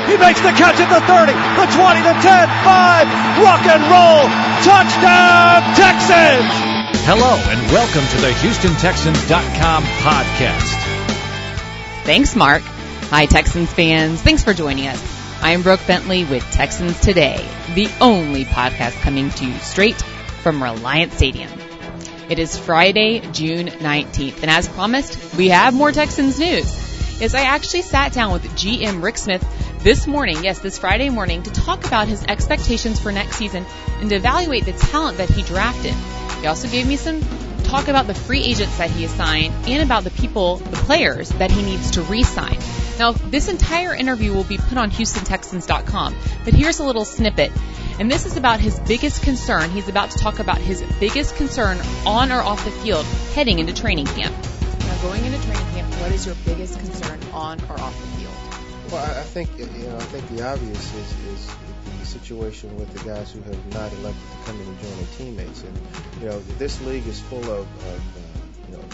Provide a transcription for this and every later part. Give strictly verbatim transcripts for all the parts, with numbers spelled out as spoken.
He makes the catch at the thirty, the twenty, the ten, five. Rock and roll. Touchdown, Texans. Hello, and welcome to the Houston Texans dot com podcast. Thanks, Mark. Hi, Texans fans. Thanks for joining us. I'm Brooke Bentley with Texans Today, the only podcast coming to you straight from Reliant Stadium. It is Friday, June nineteenth, and as promised, we have more Texans news. Yes, I actually sat down with G M Rick Smith this morning, yes, this Friday morning, to talk about his expectations for next season and to evaluate the talent that he drafted. He also gave me some talk about the free agents that he has signed and about the people, the players, that he needs to re-sign. Now, this entire interview will be put on Houston Texans dot com, but here's a little snippet. And this is about his biggest concern. He's about to talk about his biggest concern on or off the field heading into training camp. Now, going into training camp, what is your biggest concern on or off the field? Well, I think you know. I think the obvious is, is the situation with the guys who have not elected to come in and join their teammates. And you know, this league is full of, of uh, you know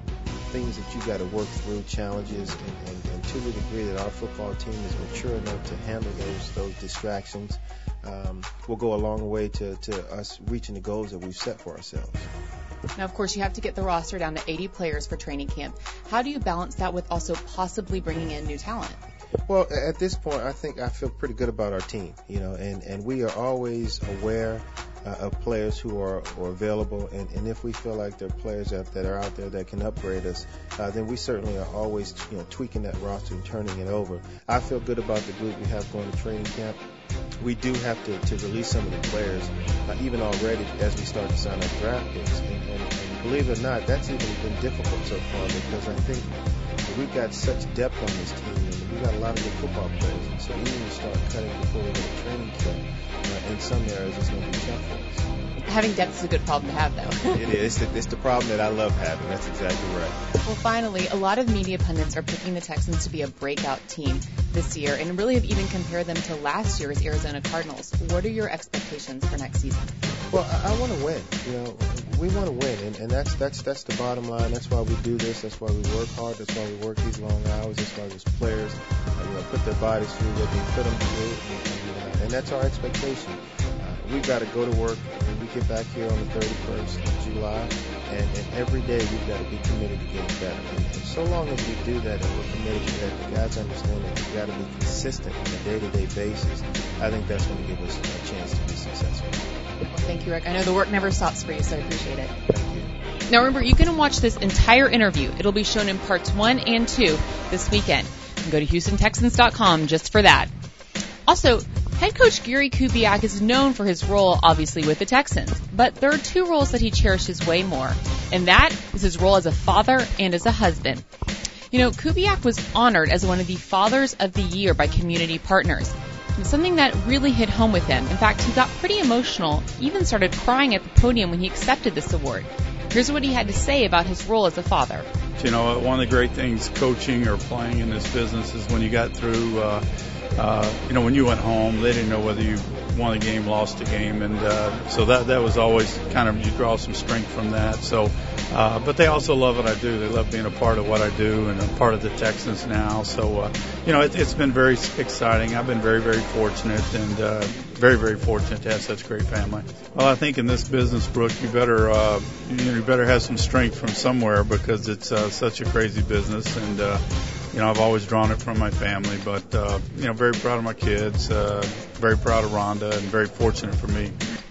things that you got to work through, challenges, and, and, and to the degree that our football team is mature enough to handle those those distractions, um, will go a long way to, to us reaching the goals that we've set for ourselves. Now, of course, you have to get the roster down to eighty players for training camp. How do you balance that with also possibly bringing in new talent? Well, at this point, I think I feel pretty good about our team, you know, and, and we are always aware uh, of players who are, are available, and, and if we feel like there are players that, that are out there that can upgrade us, uh, then we certainly are always, you know, tweaking that roster and turning it over. I feel good about the group we have going to training camp. We do have to, to release some of the players, uh, even already as we start to sign up draft picks, and, and, and believe it or not, that's even been difficult so far because I think we've got such depth on this team, and we've got a lot of good football players, and so even when we start cutting before we go to training camp, uh, in some areas it's going to be tough for us. Having depth is a good problem to have, though. It is. It's the, it's the problem that I love having. That's exactly right. Well, finally, a lot of media pundits are picking the Texans to be a breakout team this year and really have even compared them to last year's Arizona Cardinals. What are your expectations for next season? Well, I, I want to win. You know, we want to win, and, and that's that's that's the bottom line. That's why we do this. That's why we work hard. That's why we work these long hours. That's why those players, uh, you know, put their bodies through what they put them through, and, and, uh, and that's our expectation. Uh, we've got to go to work. And we get back here on the thirty-first of July, and, and every day we've got to be committed to getting better. And, and so long as we do that and we're committed to that, the guys understand that we've got to be consistent on a day-to-day basis. I think that's going to give us a chance to be successful. Well, thank you, Rick. I know the work never stops for you, so I appreciate it. Thank you. Now, remember, you can watch this entire interview. It'll be shown in parts one and two this weekend. You can go to Houston Texans dot com just for that. Also, head coach Gary Kubiak is known for his role, obviously, with the Texans. But there are two roles that he cherishes way more, and that is his role as a father and as a husband. You know, Kubiak was honored as one of the Fathers of the Year by community partners. Something that really hit home with him. In fact, he got pretty emotional, even started crying at the podium when he accepted this award. Here's what he had to say about his role as a father. You know, one of the great things coaching or playing in this business is when you got through, uh, uh, you know, when you went home, they didn't know whether you won a game, lost a game, and uh, so that that was always kind of, you draw some strength from that. So, uh, but they also love what I do. They love being a part of what I do and a part of the Texans now. So, uh, you know, it, it's been very exciting. I've been very, very fortunate and uh, very, very fortunate to have such a great family. Well, I think in this business, Brooke, you better uh, you, you better have some strength from somewhere because it's uh, such a crazy business, and uh, you know, I've always drawn it from my family. But uh, you know, very proud of my kids, uh, very proud of Rhonda, and very fortunate for me.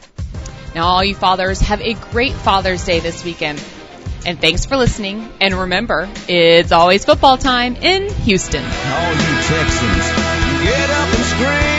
Now, all you fathers, have a great Father's Day this weekend. And thanks for listening. And remember, it's always football time in Houston. All you Texans, get up and scream.